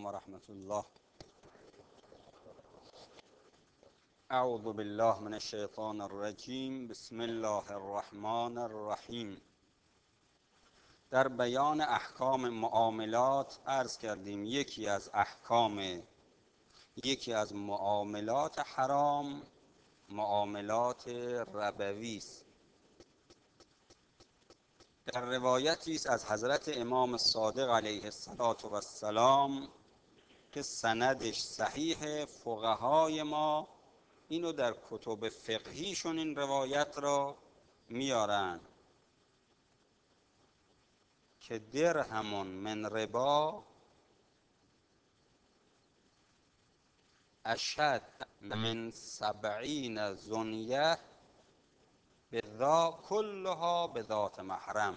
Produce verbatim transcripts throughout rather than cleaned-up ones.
علیکم و رحمت الله. اعوذ بالله من الشیطان الرجیم. بسم الله الرحمن الرحیم. در بیان احکام معاملات عرض کردیم یکی از احکام یکی از معاملات حرام معاملات ربوی است. در روایتی است از حضرت امام صادق علیه السلام که سندش صحیح، فقهای ما اینو در کتب فقهیشون این روایت را میارن که درهم من ربا اشد من سبعین زنیه بذا کلها بذات محرم.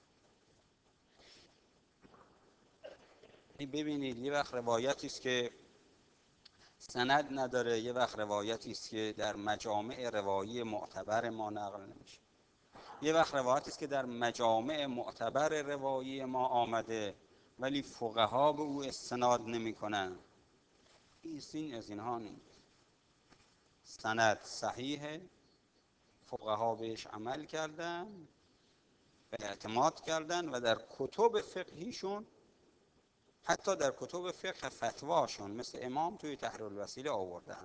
ببینید یه وقت روایتی است که سند نداره، یه وقت روایتی است که در مجامع روایی معتبر ما نقل نمیشه، یه وقت روایتی است که در مجامع معتبر روایی ما آمده ولی فقها به او استناد نمیکنن. این از اینها نیست. سند صحیحه، فقها بهش عمل کردن و اعتماد کردن و در کتب فقهیشون، حتی در کتب فقه فتواشون مثل امام توی تحریر الوسیله آوردن.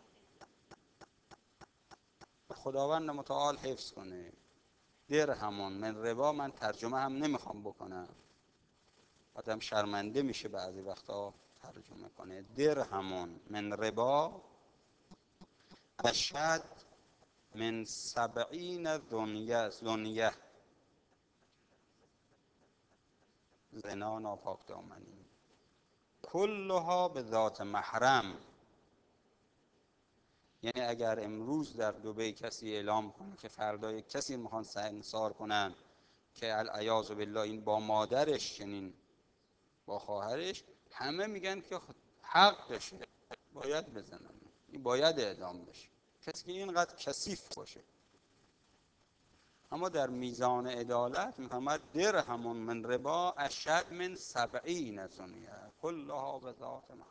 خداوند متعال حفظ کنه. درهمون من ربا، من ترجمه هم نمیخوام بکنم، آدم شرمنده میشه بعضی وقتا ترجمه کنه. درهمون من ربا اشد من سبعین زنیه. زنیه زنا، ناپاک دامنی، کلها به ذات محرم. یعنی اگر امروز در دبی کسی اعلام کنه که فردا یک کسی میخوان سنگسار کنن که العیاذ بالله این با مادرش چنین با خواهرش، همه میگن که حقشه، باید بزنن، این باید اعدام بشه، کسی که اینقدر کثیف باشه. اما در میزان عدالت میفهمد درهمون من ربا اشد من سبعین زنیه کلها به ذات محرم.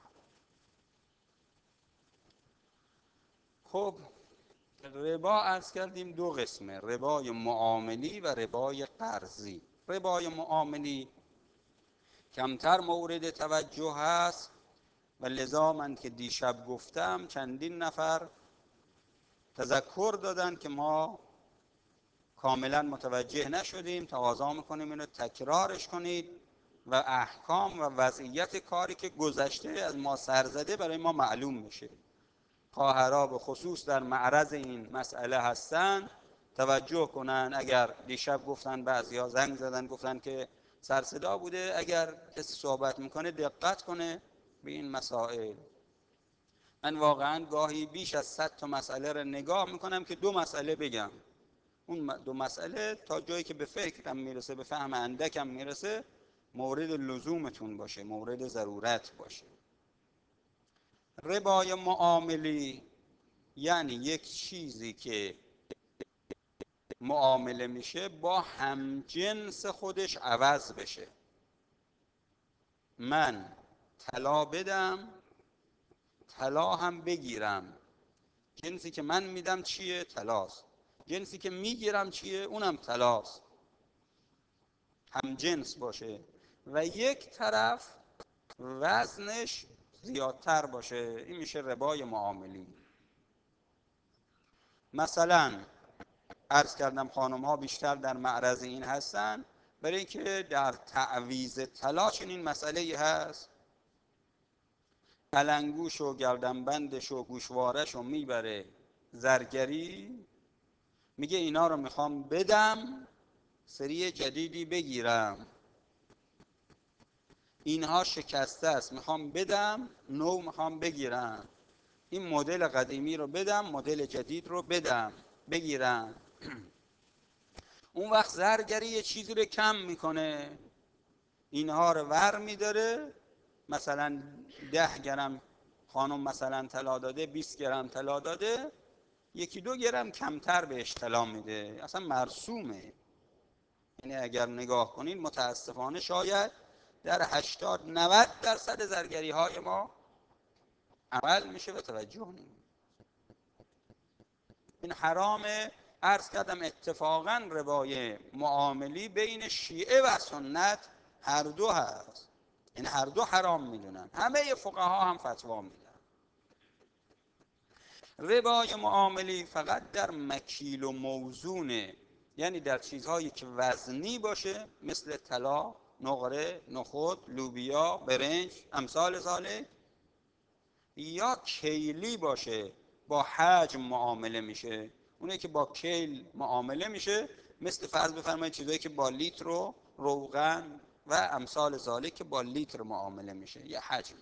خب ربا عرض کردیم دو قسمه، ربای معاملی و ربای قرضی. ربای معاملی کمتر مورد توجه هست و لذا من که دیشب گفتم چندین نفر تذکر دادن که ما کاملا متوجه نشدیم، تقاضا میکنیم اینو تکرارش کنید و احکام و وضعیت کاری که گذشته از ما سرزده برای ما معلوم میشه. خواهرها به خصوص در معرض این مسئله هستن، توجه کنن. اگر دیشب گفتن بعضیا زنگ زدن گفتن که سرصدا بوده، اگر کسی صحبت میکنه دقت کنه به این مسائل. من واقعا گاهی بیش از صد تا مسئله رو نگاه میکنم که دو مسئله بگم، اون دو مسئله تا جایی که به فکرم میرسه، به فهم اندکم میرسه، مورد لزومتون باشه، مورد ضرورت باشه. ربای معاملی یعنی یک چیزی که معامله میشه با همجنس خودش عوض بشه. من طلا بدم، طلا هم بگیرم. جنسی که من میدم چیه؟ طلاست. جنسی که میگیرم چیه؟ اونم طلاست. همجنس باشه و یک طرف وزنش زیادتر باشه، این میشه ربای معاملی. مثلا عرض کردم خانم ها بیشتر در معرض این هستن، برای اینکه در تعویض طلا چنین مسئله هست. قلنگوش و گردنبندش و گوشوارش رو میبره زرگری، میگه اینا رو میخوام بدم سری جدیدی بگیرم، اینها شکسته است میخوام بدم نو میخوام بگیرم، این مدل قدیمی رو بدم مدل جدید رو بدم بگیرم. اون وقت زرگری یه چیزی رو کم میکنه، اینها رو ور میداره. مثلا ده گرم خانم مثلا طلا داده، بیست گرم طلا داده، یکی دو گرم کمتر بهش طلا میده، اصلا مرسومه. یعنی اگر نگاه کنید متاسفانه شاید در هشتاد نود درصد زرگری های ما عمل میشه و توجه نمیشه. این حرامه. عرض کردم اتفاقا ربای معاملی بین شیعه و سنت هر دو هست، این هر دو حرام میدونن، همه فقها هم فتوا میدن. ربای معاملی فقط در مکیل و موزونه، یعنی در چیزهایی که وزنی باشه مثل طلا، نقره، نخود، لوبیا، برنج، امثال ذالک، یا کیلی باشه با حجم معامله میشه. اونه که با کیل معامله میشه مثل فرض بفرمایید چیزایی که با لیتر و روغن و امثال ذالک که با لیتر معامله میشه، یه حجم.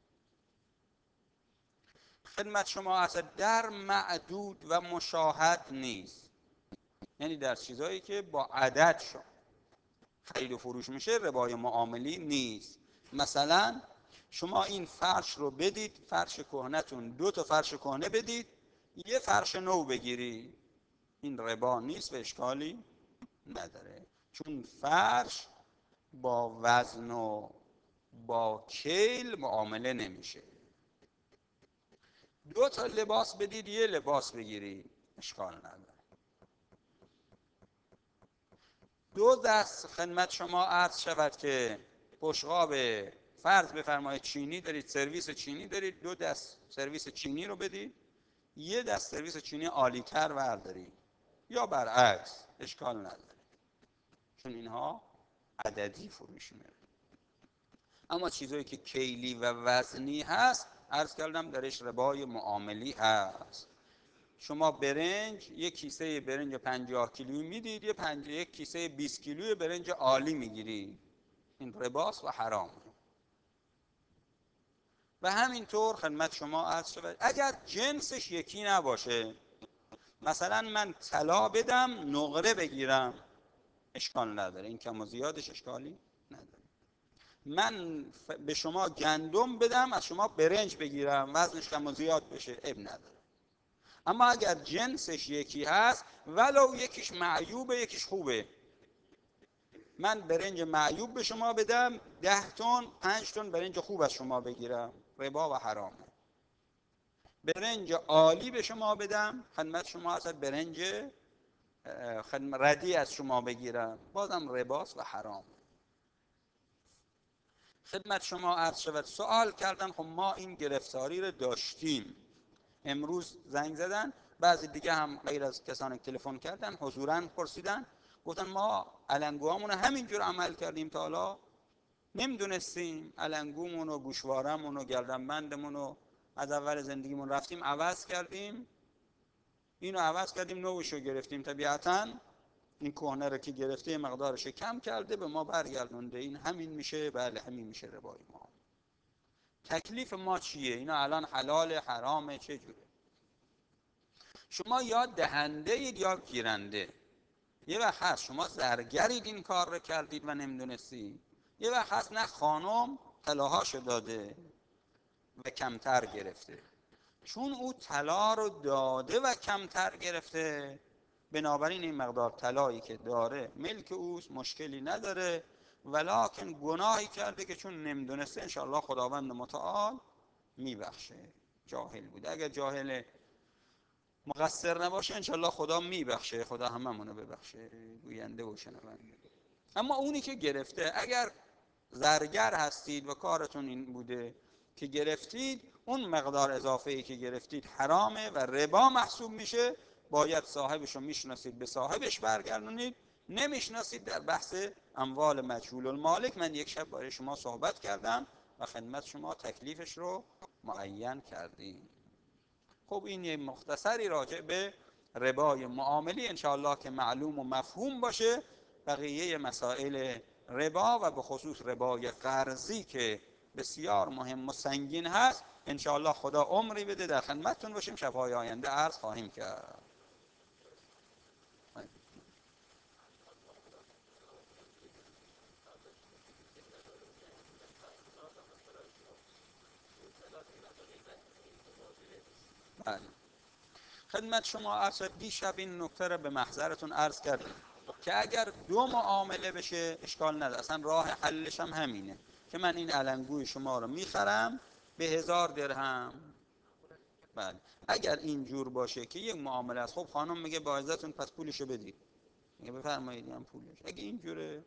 خدمت شما اصلا در معدود و مشاهد نیست، یعنی در چیزایی که با عدد شد خرید و فروش میشه ربای معاملی نیست. مثلا شما این فرش رو بدید، فرش کهنه‌تون، دو تا فرش کهنه بدید، یه فرش نو بگیری، این ربا نیست و اشکالی نداره، چون فرش با وزن و با کیل معامله نمیشه. دو تا لباس بدید، یه لباس بگیری، اشکال نداره. دو دست خدمت شما عرض شود که بشقاب فرض بفرمایید چینی دارید، سرویس چینی دارید، دو دست سرویس چینی رو بدید، یه دست سرویس چینی عالی‌تر بردارید، یا برعکس، اشکال نداره، چون اینها عددی فروش میره. اما چیزایی که کیلی و وزنی هست عرض کردم درش ربای معاملی هست. شما برنج، یک کیسه برنج پنجاه کیلویی میدید، یه پنج یک کیسه بیست کیلویی برنج عالی میگیری، این رباست و حرام. و همینطور خدمت شما عرض شود اگر جنسش یکی نباشه، مثلا من طلا بدم نقره بگیرم، اشکال نداره، این کم و زیادش اشکالی نداره. من به شما گندم بدم از شما برنج بگیرم، وزنش کم و زیاد بشه، اب نداره. اما اگر جنسش یکی هست ولو یکیش معیوبه یکیش خوبه، من برنج معیوب به شما بدم ده تن پنج تن برنج خوب از شما بگیرم، ربا و حرامه. برنج عالی به شما بدم خدمت شما اصلا برنج ردی از شما بگیرم، بازم رباست و حرام. خدمت شما عرض شود سوال کردن، خب ما این گرفتاری رو داشتیم، امروز زنگ زدن بعضی دیگه هم غیر از کسانی که تلفن کردن حضوراً پرسیدن، گفتن ما علنگوامون همینجور عمل کردیم تا حالا نمیدونستیم، علنگومون و گوشوارمون و گردنبندمون رو از اول زندگیمون رفتیم عوض کردیم، اینو عوض کردیم نوشو گرفتیم، طبیعتاً این کهنه رو که گرفته مقدارش کم کرده به ما برگردونده، این همین میشه، بله همین میشه ربای ما. تکلیف ما چیه؟ اینا الان حلال حرامه چه جوره؟ شما یا دهنده اید یا گیرنده. یه وقت هست شما زرگرید این کار رو کردید و نمیدونستی، یه وقت هست نه خانم طلاهاشو داده و کمتر گرفته، چون او طلا رو داده و کمتر گرفته بنابراین این مقدار طلایی که داره ملک اوست، مشکلی نداره، ولکن گناهی کرده که چون نمیدونسته انشاءالله خداوند متعال میبخشه، جاهل بوده. اگر جاهل مقصر نباشه انشاءالله خدا میبخشه، خدا هممونو ببخشه، گوینده و شنونده. اما اونی که گرفته، اگر زرگر هستید و کارتون این بوده که گرفتید، اون مقدار اضافه ای که گرفتید حرامه و ربا محسوب میشه، باید صاحبشو میشناسید به صاحبش برگردونید، نمیشناسید در بحث اموال مجهول المالک من یک شب برای شما صحبت کردم و خدمت شما تکلیفش رو معین کردیم. خب این یه مختصری راجع به ربای معاملی انشاءالله که معلوم و مفهوم باشه. بقیه مسائل ربا و به خصوص ربای قرضی که بسیار مهم و سنگین هست انشاءالله خدا عمری بده در خدمتتون باشیم، شب‌های آینده عرض خواهیم کرد. بله. خدمت شما عرض دیشب این نکته رو به محضرتون عرض کردیم که اگر دو معامله بشه اشکال نداره، اصلا راه حلش هم همینه. که من این علنگوی شما رو میخرم به هزار درهم. بله اگر این جور باشه که یک معامله است، خب خانم میگه با عزتون پس پولشو بدید، میگه بفرمایید هم پولش. اگه این جوره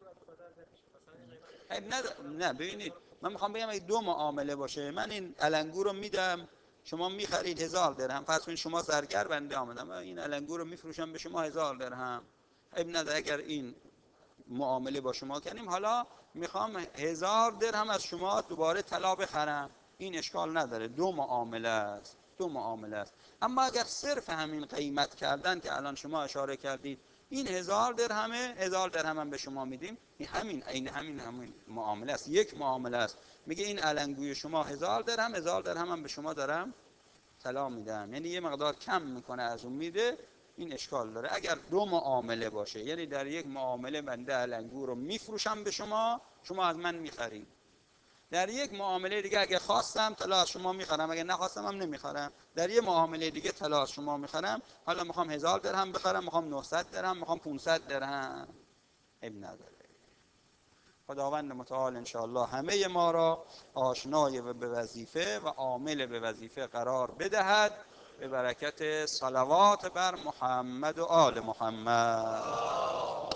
نه نه ببینید من میخوام بگم اگه دو معامله باشه، من این علنگو رو میدم شما میخرید هزار درهم، فرض کنید شما زرگر بنده آمدم این علنگو رو میفروشم به شما هزار درهم، عیب نداره اگر این معامله با شما کردیم، حالا میخوام هزار درهم از شما دوباره طلا بخرم، این اشکال نداره، دو معامله است، دو معامله است. اما اگر صرف همین قیمت کردن که الان شما اشاره کردید این هزار درهمه، هزار درهم هم به شما میدیم، این همین این همین همین معامله است، یک معامله است. میگه این علنگوی شما هزار درهم، هزار درهم هم به شما دارم طلا میدم، یعنی یه مقدار کم میکنه از اون میده، این اشکال داره. اگر دو معامله باشه، یعنی در یک معامله بنده علنگو رو میفروشم به شما، شما از من میخرید، در یک معامله دیگه اگه خواستم طلا از شما میخرم، اگه نخواستم هم نمیخرم، در یک معامله دیگه طلا از شما میخرم، حالا میخوام هزار درهم بخرم، میخوام نهصد درهم، میخوام پانصد درهم، اب نداره. خداوند متعال انشاءالله همه ما را آشنای و به وظیفه و عامل به وظیفه قرار بدهد، به برکت صلوات بر محمد و آل محمد.